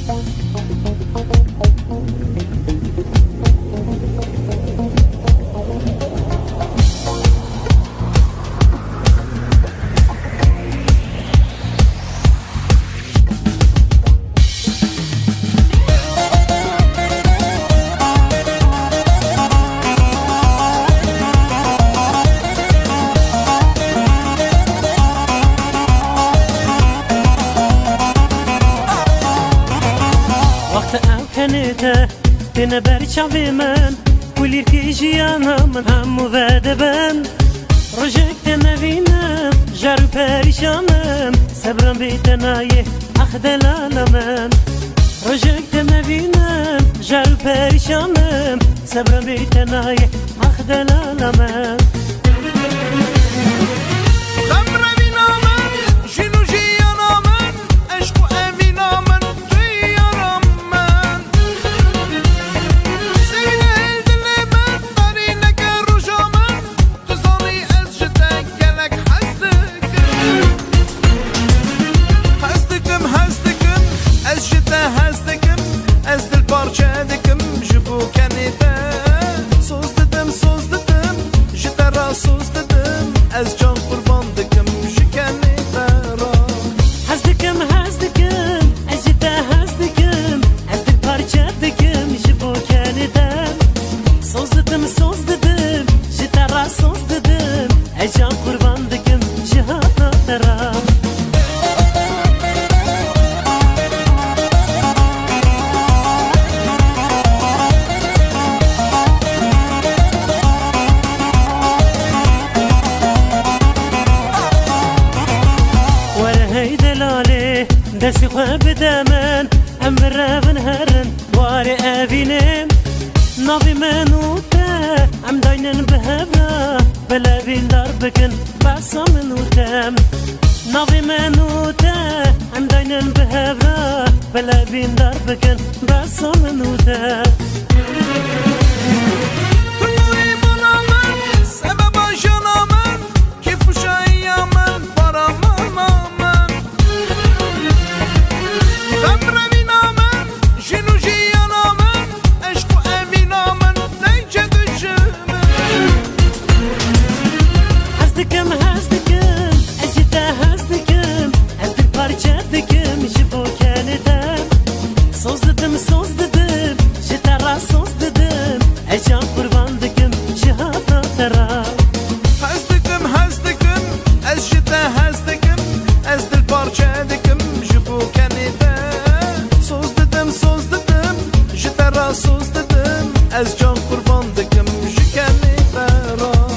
تنه برچاوی من کلیر که جیانا من همو وده بن رجک تنوینم جارو پریشانم صبرم بیتنایه اخدلالا من رجک تنوینم جارو پریشانم صبرم بیتنایه اخدلالا من دستی خواه بدمن ام رفن هرن واری اوینم ناوی منوته ام داینن بهبرا بلوین دار بکن بسا منوتم ناوی منوته ام داینن بهبرا بلوین دار بکن بسا منوتم از جان قربان دکم شکنی برام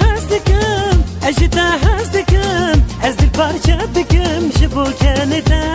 اجدا هست دکم از دل پارچه دکم شبو کنه